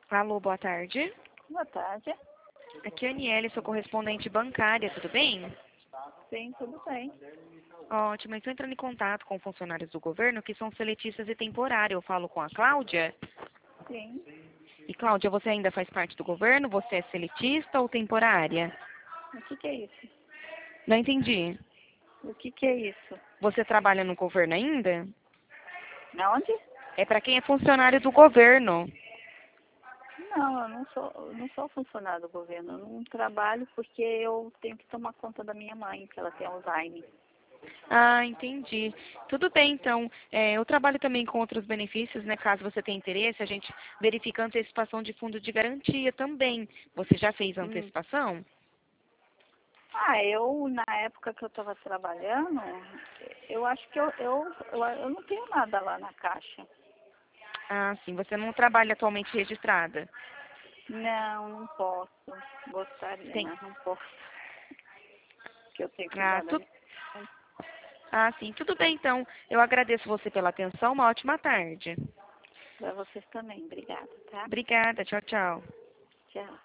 Alô, boa tarde. Boa tarde. Aqui é a Aniele, sou correspondente bancária, tudo bem? Sim, tudo bem. Ótimo, estou entrando em contato com funcionários do governo que são seletistas e temporários. Eu falo com a Cláudia. Sim. E Cláudia, você ainda faz parte do governo? Você é seletista ou temporária? O que é isso? Não entendi. O que é isso? Você trabalha no governo ainda? Aonde? É para quem é funcionário do governo. Não, eu não sou funcionário do governo. Eu não trabalho porque eu tenho que tomar conta da minha mãe, que ela tem Alzheimer. Ah, entendi. Tudo bem, então. Eu trabalho também com outros benefícios, né? Caso você tenha interesse, a gente verifica a antecipação de fundo de garantia também. Você já fez a Hum. antecipação? Na época que eu estava trabalhando, eu acho que eu não tenho nada lá na caixa. Ah, sim. Você não trabalha atualmente registrada. Não, não posso. Gostaria, Tem. mas não posso. Porque eu tenho que Ah, cuidar da minha mãe. sim. Tudo bem, então. Eu agradeço você pela atenção. Uma ótima tarde. Para vocês também. Obrigada, tá? Obrigada. Tchau, tchau. Tchau.